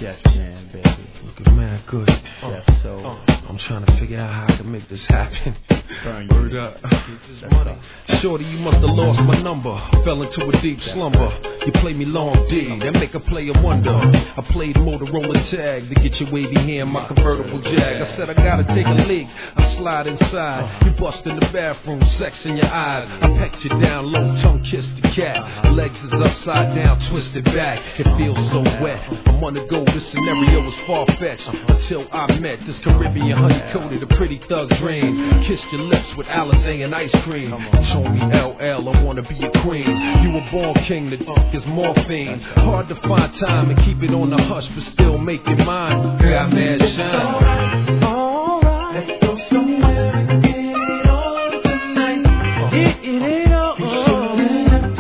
Yes, man, baby. Looking mad good. Yes, so. I'm trying to figure out how I can make this happen. Burn Word up. Shorty, you must have lost my number. Fell into a deep slumber. You play me long D, that make a player wonder. I played Motorola tag to get your wavy hair in my convertible Jag. I said I gotta take a leak. I slide inside. You bust in the bathroom, sex in your eyes. I pecked you down low, tongue kissed the cat. Legs is upside down, twisted back. It feels so wet. I'm on the go. This scenario was far-fetched until I met this Caribbean honey-coated, a pretty thug dream. Kissed your lips with Alizé and ice cream. Told me LL, I wanna be a queen. You were born king, the is morphine. Hard to find time and keep it on the hush, but still make it mine. Got mad shine.